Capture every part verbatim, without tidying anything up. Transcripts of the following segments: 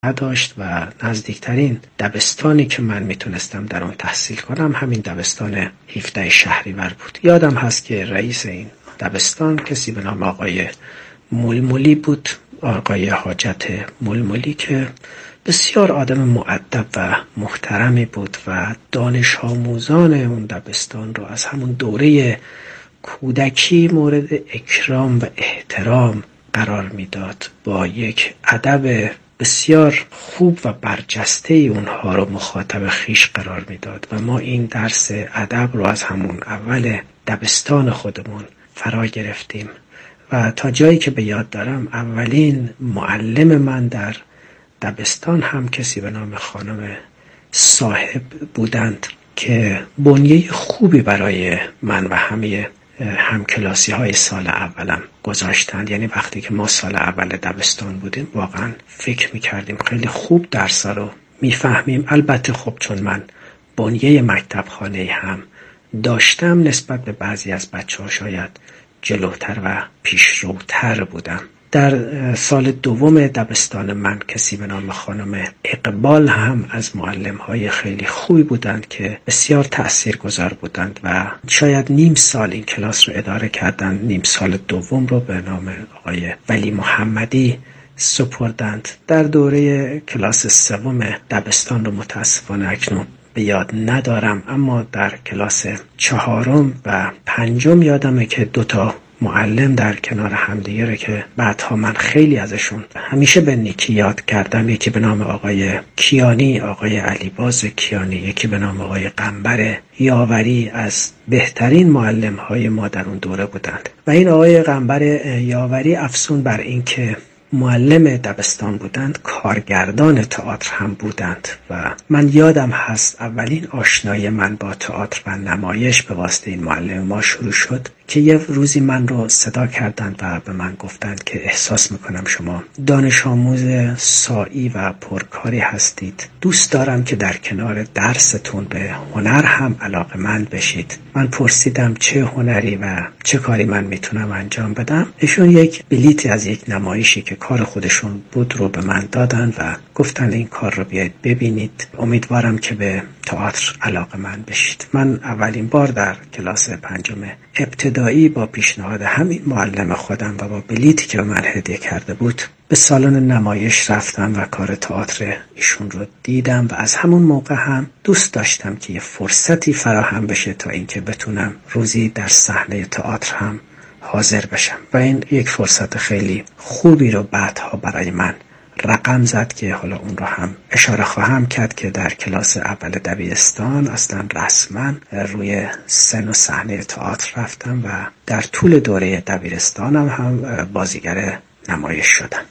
نداشت و نزدیکترین دبستانی که من میتونستم در اون تحصیل کنم همین دبستان هفده شهریور بود. یادم هست که رئیس این دبستان کسی به نام آقای ململی بود، آقای حاجت ململی، که بسیار آدم مؤدب و محترمی بود و دانش آموزان اون دبستان رو از همون دوره کودکی مورد اکرام و احترام قرار میداد. با یک ادب بسیار خوب و برجسته اونها رو مخاطب خیش قرار میداد و ما این درس ادب رو از همون اول دبستان خودمون فرا گرفتیم و تا جایی که به یاد دارم اولین معلم من در دبستان هم کسی به نام خانم صاحب بودند که بنیه خوبی برای من و همه همکلاسی های سال اولم گذاشتند. یعنی وقتی که ما سال اول دبستان بودیم واقعا فکر میکردیم خیلی خوب درسا رو میفهمیم. البته خب چون من بنیه مکتب خانه هم داشتم نسبت به بعضی از بچه ها شاید جلوتر و پیشروتر بودم. در سال دوم دبستان من کسی به نام خانم اقبال هم از معلم‌های خیلی خوبی بودند که بسیار تأثیرگذار بودند و شاید نیم سال این کلاس رو اداره کردند. نیم سال دوم رو به نام آقای ولی محمدی سپردند. در دوره کلاس سوم دبستان رو متاسفانه اکنون به یاد ندارم، اما در کلاس چهارم و پنجم یادمه که دوتا معلم در کنار همدیگه رو که بعدها من خیلی ازشون همیشه به نیکی یاد کردم. یکی به نام آقای کیانی، آقای علیباز کیانی، یکی به نام آقای قنبر یاوری، از بهترین معلم های ما در اون دوره بودند. و این آقای قنبر یاوری افسون بر این که معلم دبستان بودند کارگردان تئاتر هم بودند و من یادم هست اولین آشنایی من با تئاتر و نمایش به واسطه این معلم ما شروع شد که یه روزی من رو صدا کردند و به من گفتند که احساس میکنم شما دانش آموز سائی و پرکاری هستید، دوست دارم که در کنار درستون به هنر هم علاقه‌مند بشید. من پرسیدم چه هنری و چه کاری من میتونم انجام بدم. ایشون یک بلیتی از یک نمایشی که کار خودشون بود رو به من دادن و گفتن این کار رو بیاید ببینید، امیدوارم که به تئاتر علاقه‌مند بشید. من اولین بار در کلاس پنجم ابتدایی با پیشنهاد همین معلم خودم و با بلیتی که به من هدیه کرده بود به سالن نمایش رفتم و کار تئاتر ایشون رو دیدم و از همون موقع هم دوست داشتم که یه فرصتی فراهم بشه تا اینکه بتونم روزی در صحنه تئاتر هم حاضر بشم و این یک فرصت خیلی خوبی رو بعدها برای من رقم زد که حالا اون رو هم اشاره خواهم کرد که در کلاس اول دبیرستان اصلا رسما روی سن و صحنه تئاتر رفتم و در طول دوره دبیرستانم هم بازیگر نمایش شدم.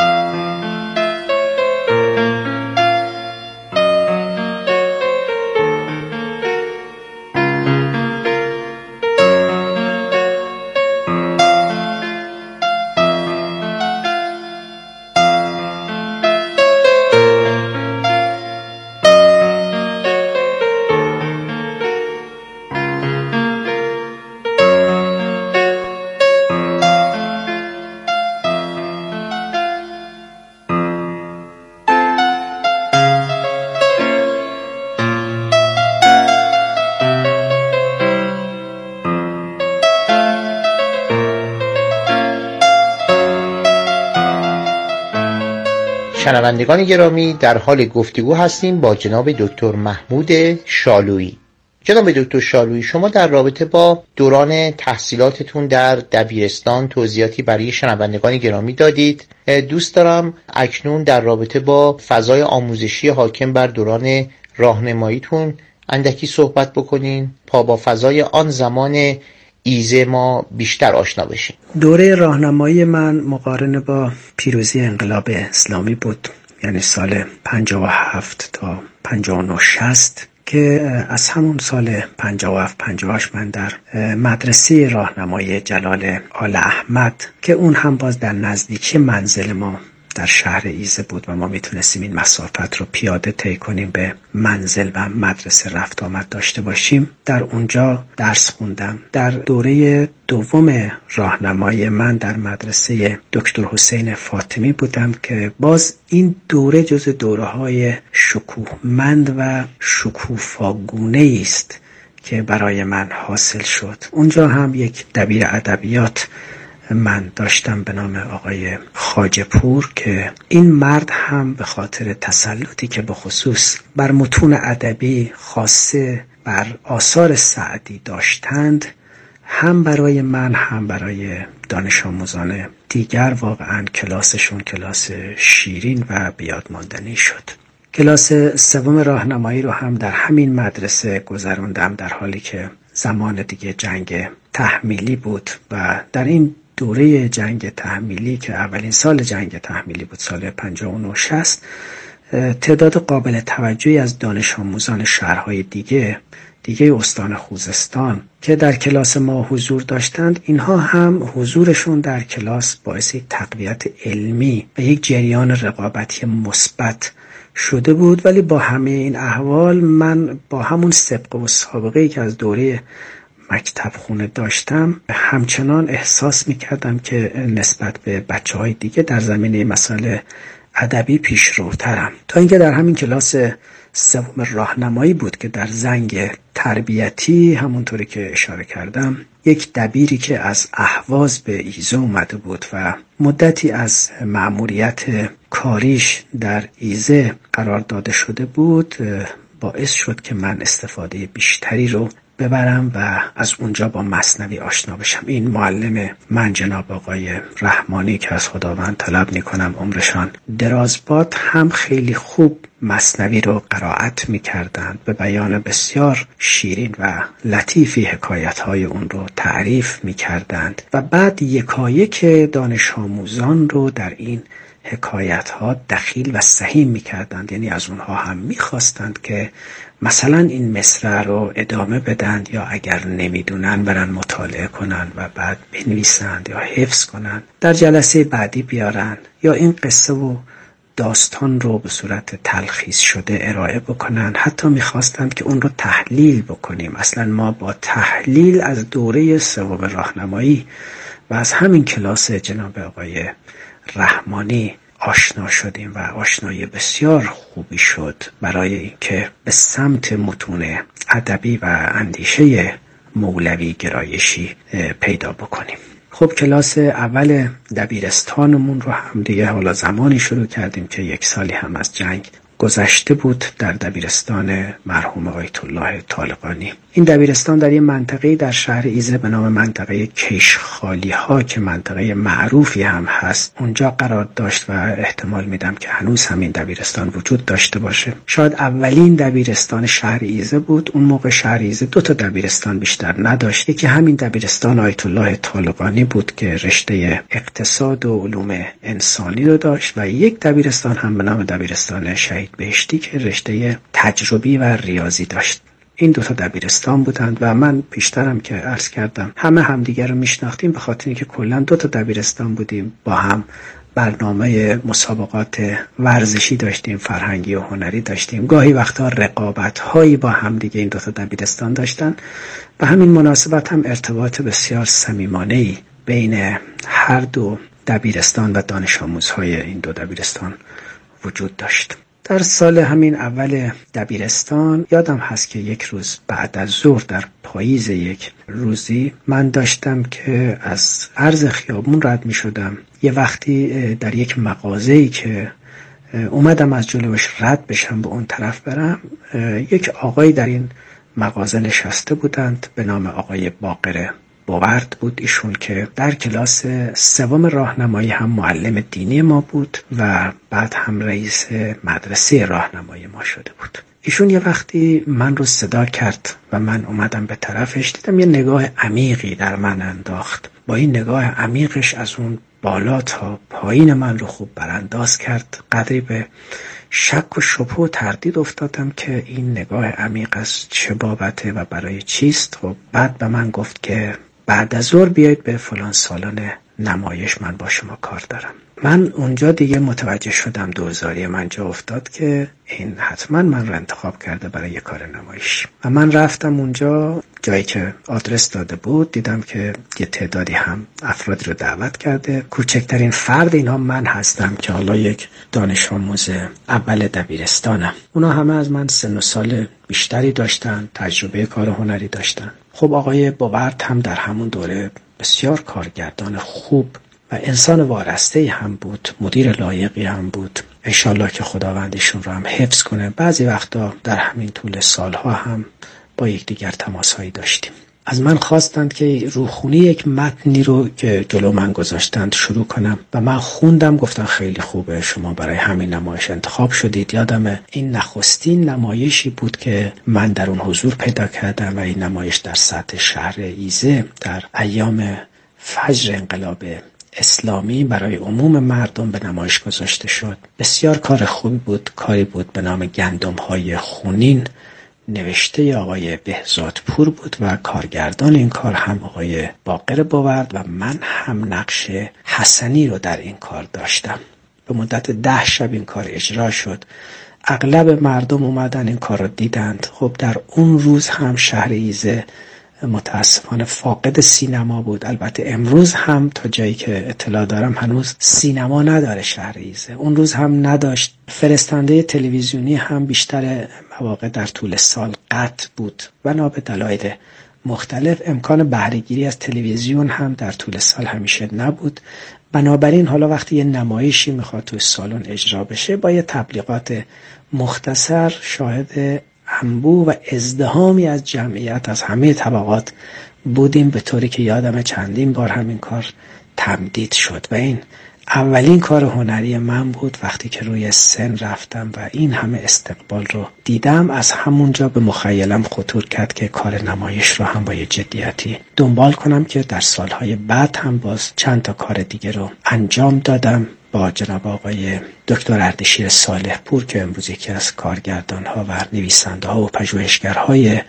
شنوندگان گرامی، در حال گفتگو هستیم با جناب دکتر محمود شالویی. جناب دکتر شالویی، شما در رابطه با دوران تحصیلاتتون در دبیرستان توضیحاتی برای شنوندگان گرامی دادید. دوست دارم اکنون در رابطه با فضای آموزشی حاکم بر دوران راهنماییتون اندکی صحبت بکنین تا با فضای آن زمان ایزه ما بیشتر آشنا بشیم. دوره راهنمایی من مقارن با پیروزی انقلاب اسلامی بود، یعنی سال پنجاه و هفت تا پنجاه و نه شصت، که از همون سال پنجاه و هفت پنجاه و هشت من در مدرسه راهنمایی جلال آل احمد که اون هم باز در نزدیکی منزل ما در شهر ایزه بود و ما میتونستیم این مسافت رو پیاده طی کنیم، به منزل و مدرسه رفت آمد داشته باشیم. در اونجا درس خوندم. در دوره دوم راهنمایی من در مدرسه دکتر حسین فاطمی بودم که باز این دوره جز دوره‌های شکوهمند و شکوفاگونه است که برای من حاصل شد. اونجا هم یک دبیر ادبیات من داشتم به نام آقای خواجه‌پور که این مرد هم به خاطر تسلطی که به خصوص بر متون ادبی خاصه بر آثار سعدی داشتند، هم برای من هم برای دانش آموزان دیگر واقعا کلاسشون کلاس شیرین و بیاد ماندنی شد. کلاس سوم راهنمایی رو هم در همین مدرسه گذروندم، در حالی که زمان دیگه جنگ تحمیلی بود و در این دوره جنگ تحمیلی که اولین سال جنگ تحمیلی بود، سال پنجاه و نه شصت، تعداد قابل توجهی از دانش آموزان شهرهای دیگه دیگه استان خوزستان که در کلاس ما حضور داشتند، اینها هم حضورشون در کلاس باعث تقویت علمی و یک جریان رقابتی مثبت شده بود. ولی با همه این احوال من با همون سابقه و سابقه‌ای که از دوره مکتب خونه داشتم همچنان احساس می‌کردم که نسبت به بچه‌های دیگه در زمینه مسائل ادبی پیشروترم، تا اینکه در همین کلاس سوم راهنمایی بود که در زنگ تربیتی، همونطوری که اشاره کردم، یک دبیری که از اهواز به ایزه اومده بود و مدتی از مأموریت کاریش در ایزه قرار داده شده بود، باعث شد که من استفاده بیشتری رو ببرم و از اونجا با مثنوی آشنا بشم. این معلم من جناب آقای رحمانی که از خداوند طلب میکنم عمرشان دراز باد، هم خیلی خوب مثنوی رو قرائت میکردند، به بیان بسیار شیرین و لطیفی حکایت‌های اون رو تعریف میکردند و بعد یکایک دانش آموزان رو در این حکایت ها دخیل و سهیم میکردند. یعنی از اونها هم میخواستند که مثلا این مصرع رو ادامه بدند یا اگر نمیدونن برن مطالعه کنن و بعد بنویسند یا حفظ کنن، در جلسه بعدی بیارن، یا این قصه و داستان رو به صورت تلخیص شده ارائه بکنن. حتی میخواستند که اون رو تحلیل بکنیم. اصلا ما با تحلیل از دوره سوم راهنمایی و از همین کلاس جناب آقای رحمانی آشنا شدیم و آشنایی بسیار خوبی شد برای اینکه به سمت متون ادبی و اندیشه مولوی گرایشی پیدا بکنیم. خب کلاس اول دبیرستانمون رو هم دیگه حالا زمانی شروع کردیم که یک سالی هم از جنگ گذشته بود، در دبیرستان مرحوم آیت الله طالقانی. این دبیرستان در یک منطقه در شهر ایزه به نام منطقه کیشخالی ها که منطقه معروفی هم هست اونجا قرار داشت و احتمال میدم که هنوز همین دبیرستان وجود داشته باشه. شاید اولین دبیرستان شهر ایزه بود. اون موقع شهر ایزه دو تا دبیرستان بیشتر نداشت. یکی همین دبیرستان آیت الله طالقانی بود که رشته اقتصاد و علوم انسانی رو داشت و یک دبیرستان هم به نام دبیرستان شهید بهشتی که رشته تجربی و ریاضی داشت. این دو تا دبیرستان بودند و من پیشترم که عرض کردم همه همدیگر رو میشناختیم، به خاطر اینکه کلا دو تا دبیرستان بودیم، با هم برنامه مسابقات ورزشی داشتیم، فرهنگی و هنری داشتیم، گاهی وقتا رقابت هایی با هم دیگه این دو تا دبیرستان داشتن. و همین مناسبت هم ارتباط بسیار صمیمانه‌ای بین هر دو دبیرستان و دانش آموزهای این دو دبیرستان وجود داشت. در سال همین اول دبیرستان یادم هست که یک روز بعد از ظهر در پاییز یک روزی من داشتم که از عرض خیابون رد می شدم. یه وقتی در یک مغازه‌ای که اومدم از جلوش رد بشم به اون طرف برم، یک آقای در این مغازه نشسته بودند به نام آقای باقر باورد بود. ایشون که در کلاس سوم راهنمایی هم معلم دینی ما بود و بعد هم رئیس مدرسه راهنمایی ما شده بود. ایشون یه وقتی من رو صدا کرد و من اومدم به طرفش، دیدم یه نگاه عمیقی در من انداخت. با این نگاه عمیقش از اون بالا تا پایین من رو خوب برانداز کرد. قدری به شک و شبهه و تردید افتادم که این نگاه عمیق از چه بابته و برای چیست. و بعد به من گفت که بعد از ظهر بیایید به فلان سالن نمایش من با شما کار دارم. من اونجا دیگه متوجه شدم دوزاری من جا افتاد که این حتما من رو انتخاب کرده برای یه کار نمایش. و من رفتم اونجا، جایی که آدرس داده بود دیدم که یه تعدادی هم افراد رو دعوت کرده. کوچکترین فرد اینها من هستم که حالا یک دانش آموز اول دبیرستانم. اونا همه از من سن و سال بیشتری داشتن، تجربه کار هنری داشتن. خب آقای بوورد هم در همون دوره بسیار کارگردان خوب و انسان وارسته هم بود، مدیر لایقی هم بود. انشالله که خداوندشون رو هم حفظ کنه. بعضی وقتا در همین طول سالها هم با یکدیگر تماسهایی داشتیم. از من خواستند که روخونی یک متنی رو که جلو من گذاشتند شروع کنم و من خوندم. گفتن خیلی خوبه، شما برای همین نمایش انتخاب شدید. یادم این نخستین نمایشی بود که من در اون حضور پیدا کردم و این نمایش در سطح شهر ایزه در ایام فجر انقلاب اسلامی برای عموم مردم به نمایش گذاشته شد. بسیار کار خوبی بود، کاری بود به نام گندم‌های خونین، نوشته آقای بهزادپور بود و کارگردان این کار هم آقای باقر بوورد و من هم نقش حسنی رو در این کار داشتم. به مدت ده شب این کار اجرا شد. اغلب مردم اومدن این کار رو دیدند. خب در اون روز هم شهر ایزه متاسفانه فاقد سینما بود. البته امروز هم تا جایی که اطلاع دارم هنوز سینما نداره شهر ایزه. اون روز هم نداشت. فرستنده تلویزیونی هم بیشتر مواقع در طول سال قطع بود و به دلایل مختلف. امکان بهره‌گیری از تلویزیون هم در طول سال همیشه نبود. بنابراین حالا وقتی یه نمایشی میخواد توی سالن اجرا بشه با یه تبلیغات مختصر شاهد انبوه و ازدحامی از جمعیت از همه طبقات بودیم، به طوری که یادم چندین بار همین کار تمدید شد و این اولین کار هنری من بود. وقتی که روی سن رفتم و این همه استقبال رو دیدم، از همونجا به مخیلم خطور کرد که کار نمایش رو هم با یه جدیتی دنبال کنم که در سالهای بعد هم باز چند تا کار دیگه رو انجام دادم با جناب آقای دکتر اردشیر صالح پور که امروز یکی از کارگردان‌ها و نویسنده‌ها و پژوهشگرهای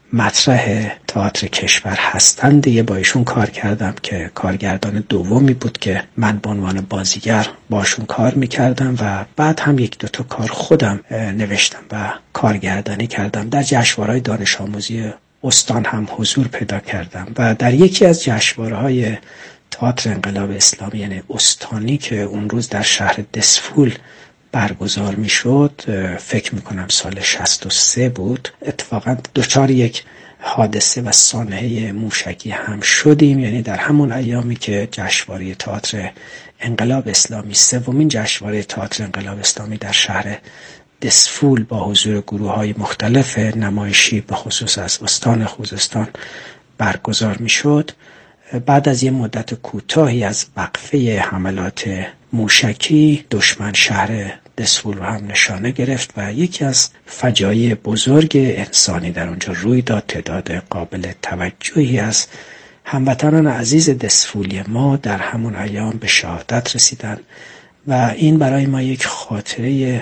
مطرح تئاتر کشور هستند. دیگه با ایشون کار کردم که کارگردان دومی بود که من به عنوان بازیگر باشون کار میکردم و بعد هم یک دو تا کار خودم نوشتم و کارگردانی کردم. در جشنواره‌های دانش آموزی استان هم حضور پیدا کردم و در یکی از جشنواره‌های تئاتر انقلاب اسلامی یعنی استانی که اون روز در شهر دسفول برگزار می شد، فکر می کنم سال شصت و سه بود، اتفاقا دچار یک حادثه و سانحه موشکی هم شدیم. یعنی در همون ایامی که جشنواره تئاتر انقلاب اسلامی، سومین جشنواره تئاتر انقلاب اسلامی در شهر دسفول با حضور گروه های مختلف نمایشی به خصوص از استان خوزستان برگزار می شد، بعد از یه مدت کوتاهی از وقفه حملات موشکی دشمن شهر دسفول رو هم نشانه گرفت و یکی از فجایع بزرگ انسانی در اونجا روی داد. تعداد قابل توجهی از هموطنان عزیز دسفولی ما در همون ایام به شهادت رسیدن و این برای ما یک خاطره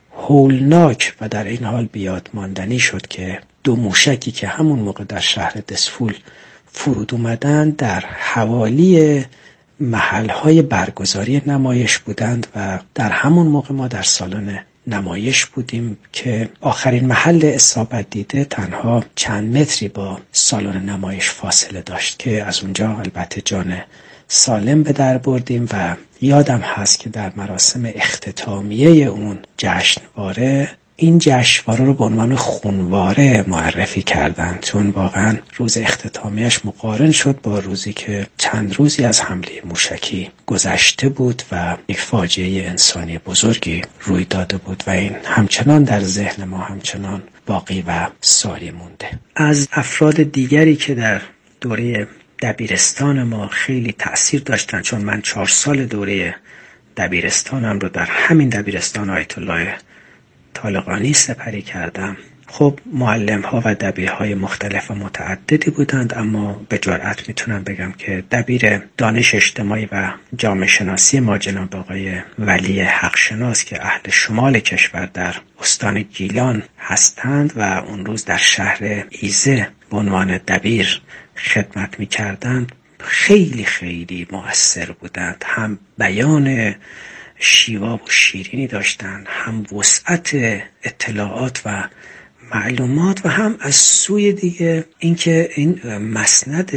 هولناک و در این حال بیاد ماندنی شد که دو موشکی که همون موقع در شهر دسفول فرود اومدن در حوالی محلهای برگزاری نمایش بودند و در همون موقع ما در سالن نمایش بودیم که آخرین محل اصابت دیده تنها چند متری با سالن نمایش فاصله داشت که از اونجا البته جان سالم به در بردیم و یادم هست که در مراسم اختتامیه اون جشنواره این جشنواره رو به عنوان خونواره معرفی کردن، چون واقعا روز اختتامیش مقارن شد با روزی که چند روزی از حمله موشکی گذشته بود و یک فاجعه انسانی بزرگی روی داده بود و این همچنان در ذهن ما همچنان باقی و ساری مونده. از افراد دیگری که در دوره دبیرستان ما خیلی تأثیر داشتن، چون من چهار سال دوره دبیرستانم رو در همین دبیرستان آیت الله طالقانی سپری کردم. خب معلم ها و دبیرهای مختلف و متعددی بودند، اما به جرئت میتونم بگم که دبیر دانش اجتماعی و جامعه شناسی ما جناب آقای ولی حقشناس که اهل شمال کشور در استان گیلان هستند و اون روز در شهر ایزه به عنوان دبیر خدمت میکردند خیلی خیلی مؤثر بودند. هم بیان شیواب و شیرینی داشتند، هم وسعت اطلاعات و معلومات، و هم از سوی دیگه اینکه این مسند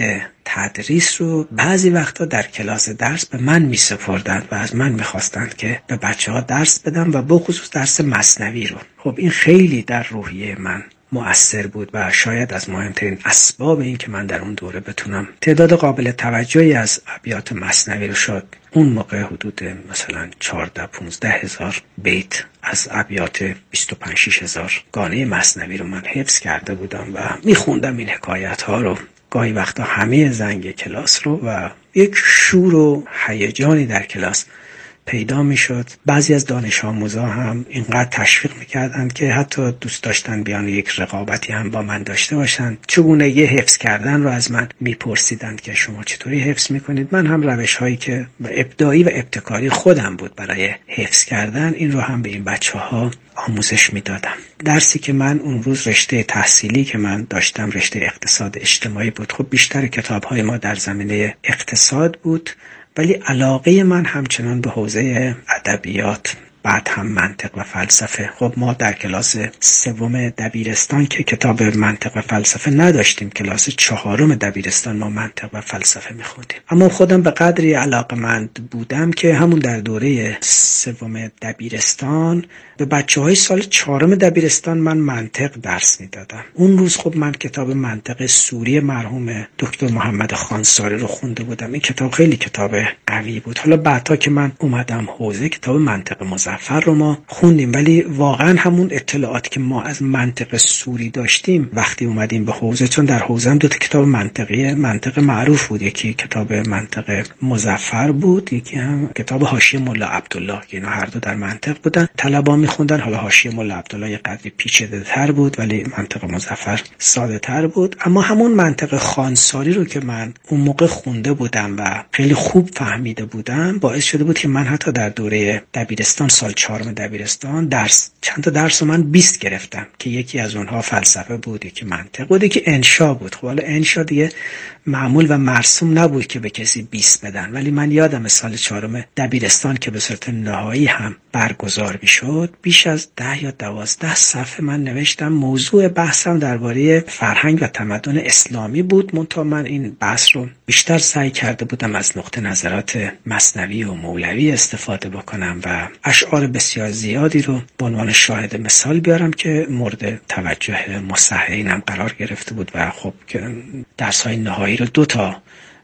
تدریس رو بعضی وقتا در کلاس درس به من می سپردند و از من می خواستند که به بچه ها درس بدم و بخصوص درس مثنوی رو. خب این خیلی در روحیه من مؤثر بود و شاید از مهمترین اسباب این که من در اون دوره بتونم تعداد قابل توجهی از ابیات مثنوی رو، شد اون موقع حدود مثلا چهارده پانزده هزار بیت از ابیات بیست و پنج شش هزار گانه مثنوی رو من حفظ کرده بودم و میخوندم این حکایت ها رو گاهی وقتا همه زنگ کلاس رو و یک شور و هیجانی در کلاس پیدا میشد. بعضی از دانش آموزا هم اینقدر تشویق میکردند که حتی دوست داشتن بیان یک رقابتی هم با من داشته باشند. چگونه یه حفظ کردن رو از من میپرسیدند که شما چطوری حفظ میکنید. من هم روش هایی که ابداعی و ابتکاری خودم بود برای حفظ کردن، این رو هم به این بچه ها آموزش میدادم. درسی که من اون روز، رشته تحصیلی که من داشتم رشته اقتصاد اجتماعی بود. خب بیشتر کتاب های ما در زمینه اقتصاد بود، ولی علاقه من همچنان به حوزه ادبیات، بعد هم منطق و فلسفه. خب ما در کلاس سوم دبیرستان که کتاب منطق و فلسفه نداشتیم، کلاس چهارم دبیرستان ما منطق و فلسفه میخوندیم. اما خودم به قدری علاقه‌مند بودم که همون در دوره سوم دبیرستان به بچه‌های سال چهارم دبیرستان من منطق درس میدادم. اون روز خب من کتاب منطق سوری مرحوم دکتر محمد خانساری رو خونده بودم. این کتاب خیلی کتاب قوی بود. حالا بعدا که من اومدم حوزه، کتاب منطق مظفر رو ما خوندیم، ولی واقعا همون اطلاعاتی که ما از منطق سوری داشتیم وقتی اومدیم به حوزه، چون در حوزه هم دو تا کتاب منطقی منطق معروف بود، یکی کتاب منطق مظفر بود، یکی هم کتاب حاشیه ملا عبدالله که اینا هر دو در منطق بودن. طلبا میخوندن. حالا حاشیه ملا عبدالله یه قدری پیچیده‌تر بود ولی منطق مظفر ساده‌تر بود. اما همون منطق خانساری رو که من اون موقع خونده بودم و خیلی خوب فهمیده بودم، باعث شده بود که من حتی در دوره دبیرستان، سال چهارم دبیرستان، درس چند تا درس رو من بیست گرفتم که یکی از اونها فلسفه بود، یکی منطق بود، یکی انشا بود. خب حالا انشا دیگه معمول و مرسوم نبود که به کسی بیست بدن، ولی من یادم سال چهارم دبیرستان که به صورت نهایی هم برگزار میشد، بیش از ده یا دوازده صفحه من نوشتم. موضوع بحثم درباره فرهنگ و تمدن اسلامی بود، منتها من این بحث رو بیشتر سعی کرده بودم از نقطه نظرات مثنوی و مولوی استفاده بکنم و اشعار بسیار زیادی رو به عنوان شاهد مثال بیارم که مورد توجه مصححینم قرار گرفته بود و خب که درس‌های نهایی رو دو تا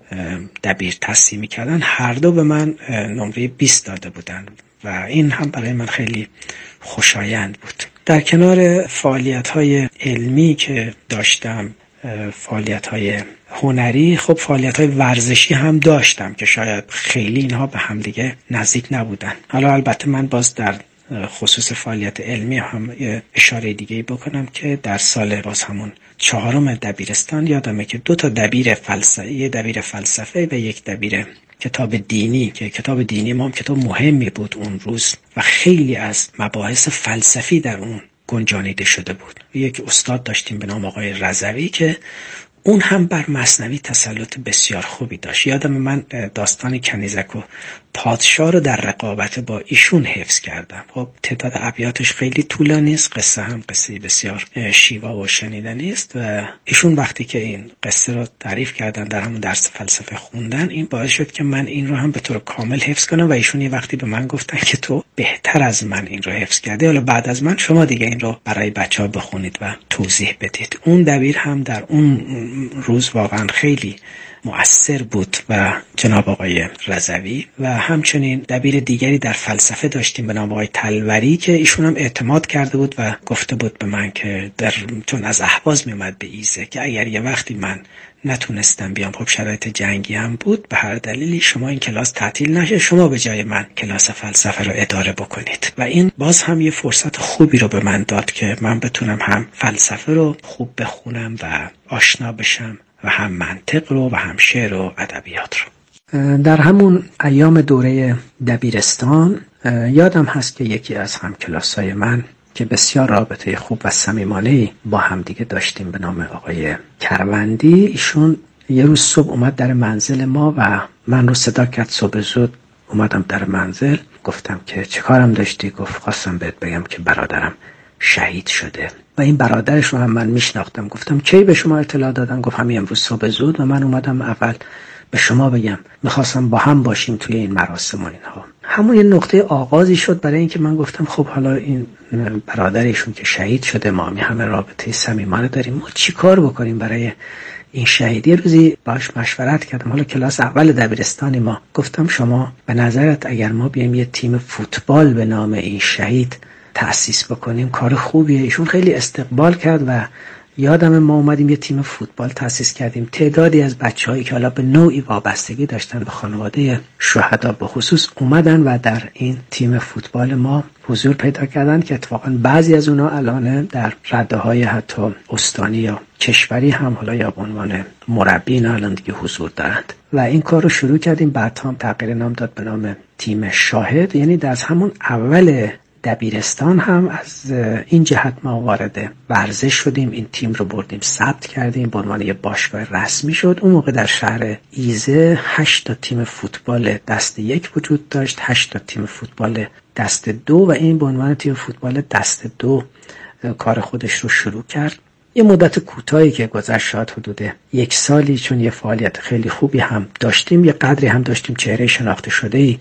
دبیر تصحیح می‌کردن، هر دو به من نمره بیست داده بودن و این هم برای من خیلی خوشایند بود. در کنار فعالیت‌های علمی که داشتم، فعالیت‌های هنری، خب فعالیت‌های ورزشی هم داشتم که شاید خیلی اینها به هم دیگه نزدیک نبودن. حالا البته من باز در خصوص فعالیت علمی هم اشاره دیگه بکنم که در سال باز همون چهارم دبیرستان یادمه که دو تا دبیر فلسفه، یک دبیر فلسفه و یک دبیر کتاب دینی، که کتاب دینی ما هم کتاب مهمی بود اون روز و خیلی از مباحث فلسفی در اون گنجانیده شده بود. یک استاد داشتیم به نام آقای رضوی که اون هم بر مثنوی تسلط بسیار خوبی داشت. یادم من داستان کنیزک و پادشاه رو در رقابت با ایشون حفظ کردم. خب تعداد ابیاتش خیلی طولانی است، قصه هم قصه بسیار شیوا و شنیدنی است و ایشون وقتی که این قصه رو تعریف کردن در همون درس فلسفه خوندن، این باعث شد که من این رو هم به طور کامل حفظ کنم و ایشون یه وقتی به من گفتن که تو بهتر از من این رو حفظ کردی، حالا بعد از من شما دیگه این رو برای بچه‌ها بخونید و توضیح بدید. اون دبیر هم در اون روز واقعا خیلی مؤثر بود و جناب آقای رضوی و همچنین دبیر دیگری در فلسفه داشتیم به نام آقای تلوری که ایشون هم اعتماد کرده بود و گفته بود به من که در چون از اهواز میومد به ایزه که اگر یه وقتی من نتونستم بیام، خب شرایط جنگی هم بود، به هر دلیلی شما این کلاس تعطیل نشه، شما به جای من کلاس فلسفه رو اداره بکنید. و این باز هم یه فرصت خوبی رو به من داد که من بتونم هم فلسفه رو خوب بخونم و آشنا بشم و هم منطق رو و هم شعر و ادبیات رو. در همون ایام دوره دبیرستان یادم هست که یکی از همکلاسای من که بسیار رابطه خوب و صمیمانه‌ای با هم دیگه داشتیم به نام آقای کروندی، ایشون یه روز صبح اومد در منزل ما و من رو صدا کرد. صبح زود اومدم در منزل، گفتم که چه کارم داشتی؟ گفت خواستم بهت بگم که برادرم شهید شده و این برادرش رو هم من میشناختم. گفتم کی به شما اطلاع دادن؟ گفت همین امروز صبح زود و من اومدم اول به شما بگم، میخواستم با هم باشیم توی این مراسم و اینها. همون یه نقطه آغازی شد برای اینکه من گفتم خب حالا این برادرشون که شهید شده، ما می همه رابطه صمیمانه داریم، ما چی کار بکنیم برای این شهیدی؟ روزی باش مشورت کردم، حالا کلاس اول دبیرستانی ما، گفتم شما به نظرت اگر ما بیایم یه تیم فوتبال به نام این شهید تأسیس بکنیم کار خوبیه؟ ایشون خیلی استقبال کرد و یادم ما اومدیم یه تیم فوتبال تأسیس کردیم. تعدادی از بچه‌هایی که حالا به نوعی وابستگی داشتن به خانواده شهدا به خصوص اومدن و در این تیم فوتبال ما حضور پیدا کردن که اتفاقا بعضی از اونها الان در رده‌های حتی استانی یا کشوری هم حالا یا به عنوان مربی الان دیگه حضور دارند و این کار رو شروع کردیم. بعد هم تغییر نام داد به نام تیم شاهد. یعنی در همون اول دبیرستان هم از این جهت ما وارد ورزش شدیم، این تیم رو بردیم ثبت کردیم، به عنوان یه باشگاه رسمی شد. اون موقع در شهر ایزه هشت تا تیم فوتبال دست یک وجود داشت، هشت تا تیم فوتبال دست دو و این به عنوان تیم فوتبال دست دو کار خودش رو شروع کرد. یه مدت کوتاهی که گذشت، شاید حدود یک سالی، چون یه فعالیت خیلی خوبی هم داشتیم، یه قدری هم داشتیم چهره شناخته شده‌ای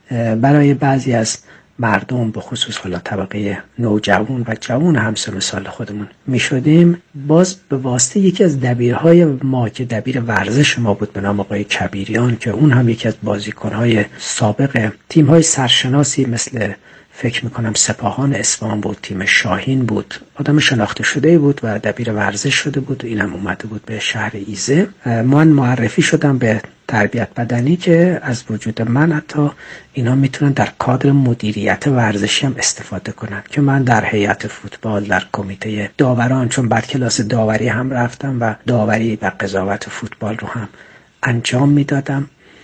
برای بعضی از مردم به خصوص حالا طبقه نوجوان و جوان همسن و سال خودمون می شدیم. باز به واسطه یکی از دبیرهای ما که دبیر ورزش ما بود به نام آقای کبیریان که اون هم یکی از بازیکنهای سابق تیم‌های سرشناسی مثل فکر میکنم سپاهان اصفهان بود، تیم شاهین بود، آدم شناخته شده بود و دبیر ورزش شده بود و اینم اومده بود به شهر ایزه. من معرفی شدم به تربیت بدنی که از وجود من حتی اینا میتونن در کادر مدیریت ورزشی هم استفاده کنن که من در هیئت فوتبال، در کمیته داوران، چون بعد کلاس داوری هم رفتم و داوری و قضاوت فوتبال رو هم انجام میدادم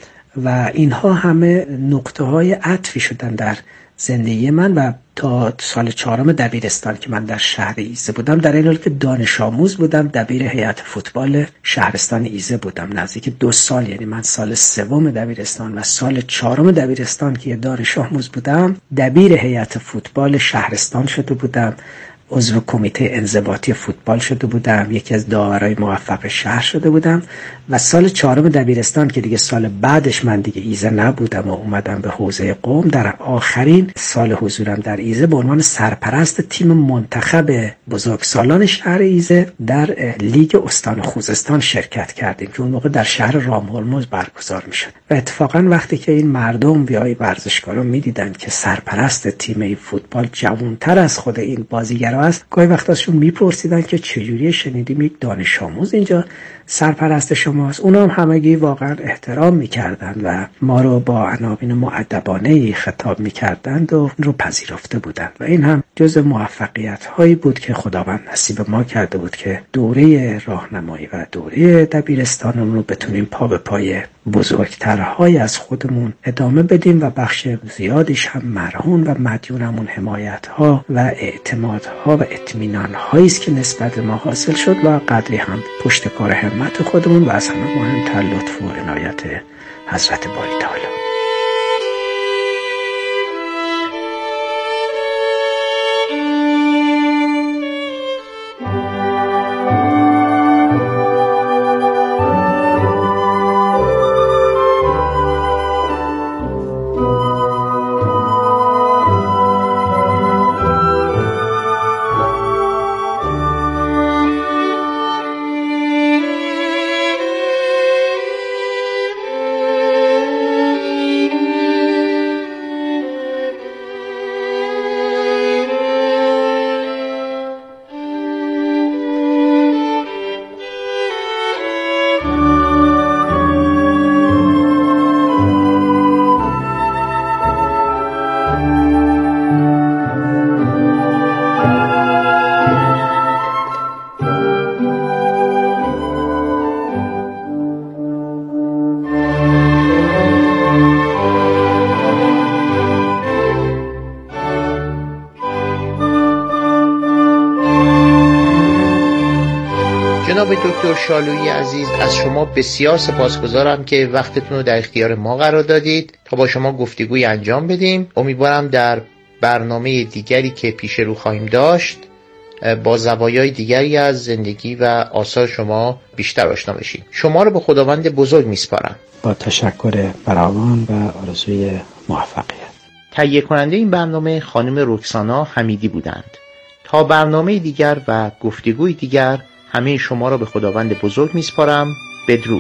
و اینها همه نقطه های عطفی شدن در زندگی من. و تا سال چهارم دبیرستان که من در شهر ایزه بودم، در این حال که دانش آموز بودم، دبیر هیئت فوتبال شهرستان ایزه بودم نزدیک دو سال. یعنی من سال سوم دبیرستان و سال چهارم دبیرستان که دانش آموز بودم، دبیر هیئت فوتبال شهرستان شده بودم، عضو کمیته انضباطی فوتبال شده بودم، یکی از داورای موفق شهر شده بودم و سال چهارم دبیرستان که دیگه سال بعدش من دیگه ایزه نبودم و اومدم به حوزه قم، در آخرین سال حضورم در ایزه به عنوان سرپرست تیم منتخب بزرگسالان شهر ایزه در لیگ استان خوزستان شرکت کردیم که اون موقع در شهر رامهرمز برگزار میشد. و اتفاقا وقتی که این مردم بیای ورزشکاران میدیدن که سرپرست تیم فوتبال جوانتر از خود این بازیگر است، گاهی وقت ازشون میپرسیدن که چجوری شنیدیم یک دانش آموز اینجا سرپرست شماست. اونا هم همگی واقعا احترام میکردند و ما رو با عناوین مؤدبانه خطاب میکردند و رو پذیرفته بودند و این هم جز موفقیت هایی بود که خداوند نصیب ما کرده بود که دوره راهنمایی و دوره دبیرستانمون رو بتونیم پا به پای بزرگترهای از خودمون ادامه بدیم و بخش زیادیش هم مرهون و مدیونمون حمایت ها و اعتماد ها و اطمینان هایی است که نسبت ما حاصل شد و قدری هم پشت کار همت خودمون و از همه مهمتر لطف و عنایت حضرت باری تعالی. جناب دکتر شالویی عزیز، از شما بسیار سپاسگزارم که وقتتون رو در اختیار ما قرار دادید تا با شما گفتگوی انجام بدیم. امیدوارم در برنامه دیگری که پیش رو خواهیم داشت با زوایای دیگری از زندگی و آثار شما بیشتر آشنا بشیم. شما رو به خداوند بزرگ میسپارم. با تشکر فراوان و آرزوی موفقیت. تهیه کننده این برنامه خانم رکسانا حمیدی بودند. تا برنامه دیگر و گفتگوی دیگر همه شما را به خداوند بزرگ میسپارم. بدرود.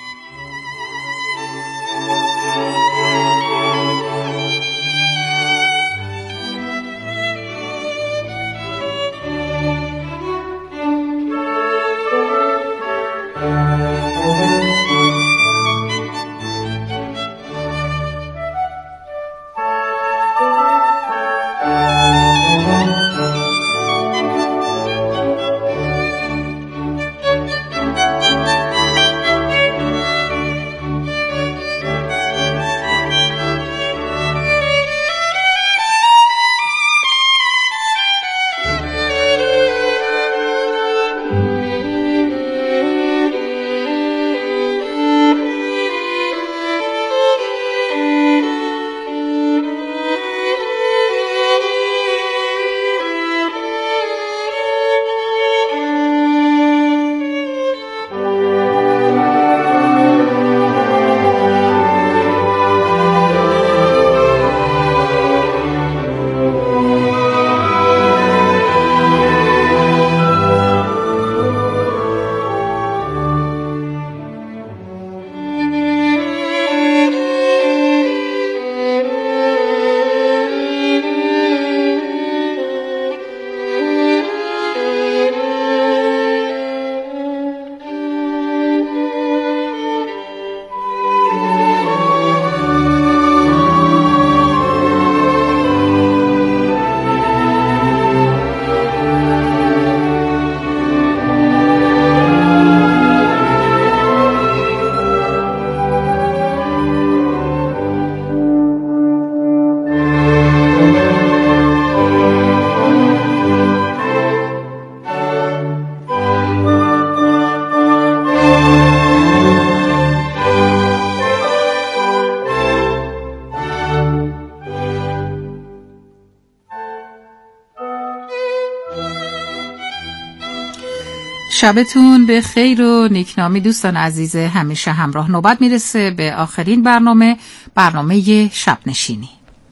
شبتون به خیر و نیکنامی دوستان عزیز همیشه همراه. نوبت میرسه به آخرین برنامه، برنامه شب نشینی.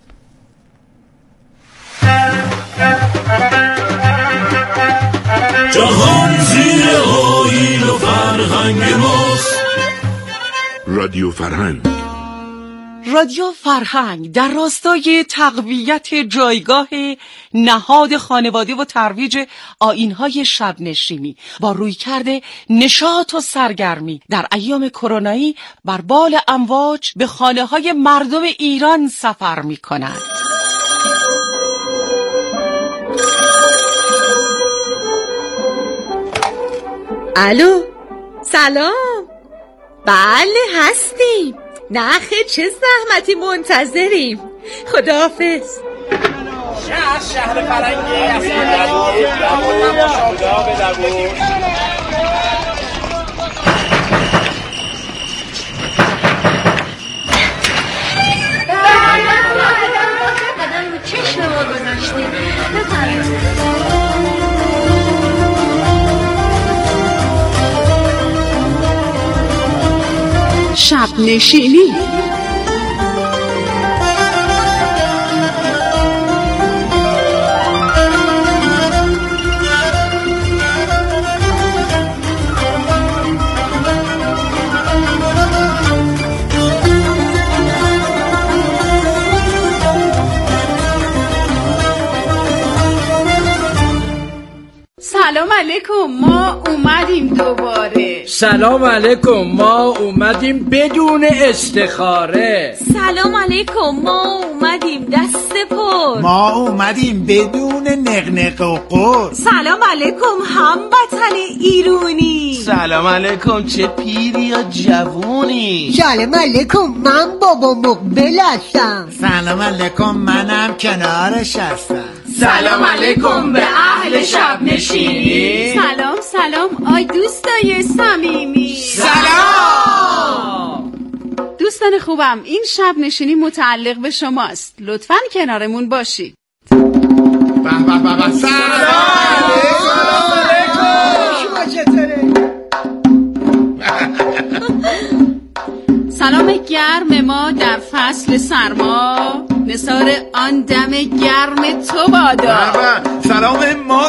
جهان زیر آیین و فرهنگ ماست. رادیو فرهنگ. رادیو فرهنگ در راستای تقویت جایگاه نهاد خانواده و ترویج آیین‌های شب نشینی با رویکرد نشاط و سرگرمی در ایام کرونایی بر بال امواج به خانه‌های مردم ایران سفر می‌کند. الو، سلام. بله هستیم. نخه چه زحمتی منتظریم. خداحافظ. شهر شهر فرنگی اصلا تماشا بدبود. قدم رو چشم ما گذاشتیم. شب نشینی. سلام علیکم، ما اومدیم دوباره. سلام علیکم، ما اومدیم بدون استخاره. سلام علیکم، ما اومدیم دست پر. ما اومدیم بدون نقنق و قر. سلام علیکم هموطن ایرونی. سلام علیکم، چه پیری یا جوونی. سلام علیکم، من بابا مقبل هستم. سلام علیکم، منم کنارش هستم. سلام علیکم به اهل فصل شب نشینی. سلام سلام آی دوستای صمیمی. سلام دوستان خوبم، این شب نشینی متعلق به شماست، لطفاً کنارمون باشید. به به به سلام علیکم. شما چطوره؟ سلام گرم ما در فصل سرما، نثار آن دم گرم تو بادا. سلام ما